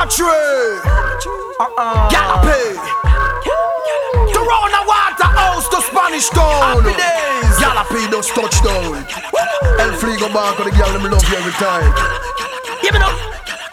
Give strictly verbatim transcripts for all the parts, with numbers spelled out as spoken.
Country, uh-uh. Gallopy, Toronto Waterhouse to Spanish Town. Happy days. Gallopy does touchdown. El Fligo back on the girl, them love you every time. Give me up.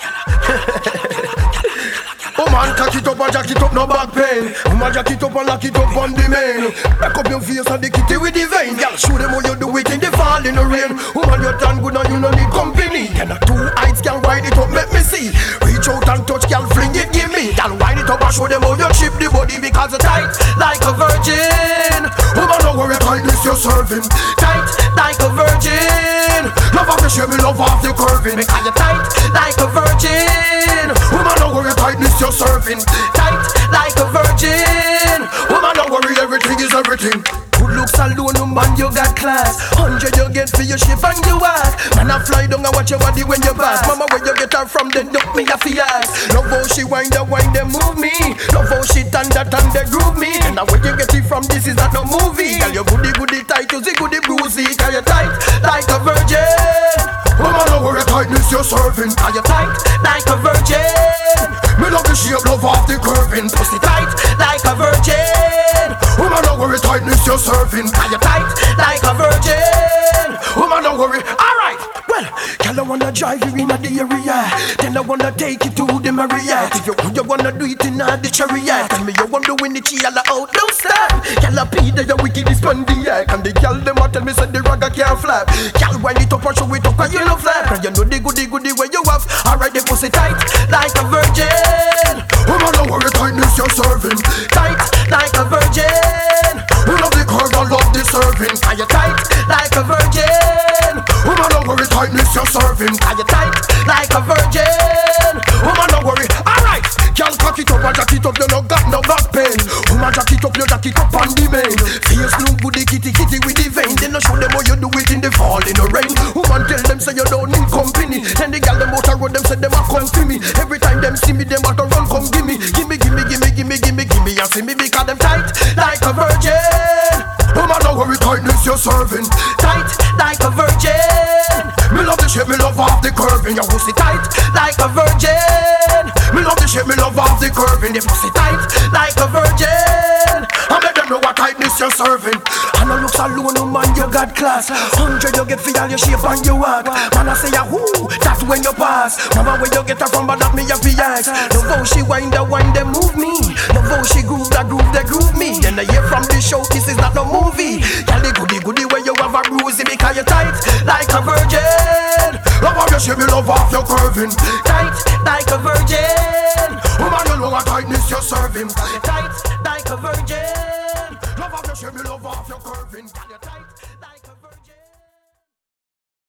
Woman, cock it up and jack it up, no back pain. Woman, jack it up and lock it up on the main. Back up your face and the kitty with the vein. Girl, show them how you do it in the fall in the rain. Woman, you're done good and you no need company. Can a two eyes can wind it up, make me see. Reach out and touch, girl, fling it, give me. Girl, wind it up and show them how you chip the body because you're tight like a virgin. Woman, don't worry, tightness you're serving. Tight like a virgin. Love off the shame, love off the curving. Because you're tight like a virgin. Woman, don't worry, tightness you're serving. Tight like a virgin. Woman, don't worry, everything is everything. Good looks alone, no man, you got class. Hundred you get for your shape and your ass. Man, I fly down and watch your body when you pass. Mama, where you get her from, then duck me off your ass. Love how she wind the wind, they move me. Love how she turn that and they groove me. And now where you get it from, this is not no movie. Girl, you goody goody tight, you see goody bruisey. Cause you tight like a virgin. Woman, don't worry, tightness you're serving. Cause you tight like a virgin. Me love the shape, love off the curving. Pussy tight like a virgin. Woman, don't worry, tightness you're serving. Cause you tight like a virgin. Woman, don't worry, alright. Well, girl, I wanna drive you in the area. Then I wanna take you to the Marriott. If you, you wanna do it in the chariot. Tell me you want to win the chiala out, don't stop. Girl, I pee the wicked is spondiac. And the girl, them a tell me say the ragga can't flap. Girl, wind it up and show it up and you no flap. And you know the goody goody where you have. Alright, the pussy tight like a virgin. Woman, don't worry, tightness you're serving. Tight like a virgin. We love the curve, I love the serving. Are you tight like a virgin? Woman, don't worry, tightness you're serving. Are you tight like a virgin? Woman, don't worry, alright. Girl, cock it up and jack it up, you no got no back pain. Woman, jack it up, you jack it up on the main. Face look good, the kitty kitty with the vein. Then I show them how you do it in the fall, in the rain. Woman, tell them say you don't need company. Then the girl them out the road, them say them a come to me. Every time them see me, them out to run, come give me. Give me, give me, give me, give me, give me, give me. And see me because them tight like a virgin. Woman, don't worry, tightness you're serving. Tight like a virgin. Me love the shape, me love off the curving. Your pussy tight like a virgin. Me love the shape, me love off the curving. The pussy tight like a virgin. I let them know what tightness you're serving. And I look alone, no man, you got class. Hundred you get for all your shape and your walk. Man, I say, ah, whoo, that's when you pass. Mama, where you get her from, but that me have the ask. Love how she wind the wind, they move me. Love how she groove the groove, they groove me. Then I hear from the show, this is not no movie. Girl, the goody goody where you have a bruisey because you tight like a virgin. Love how you shape, me love off your curving. Tight like a virgin. Woman, you know what tightness you're serving. Tight like a virgin. Love how you shape, me love off your curving. Girl, you tight like a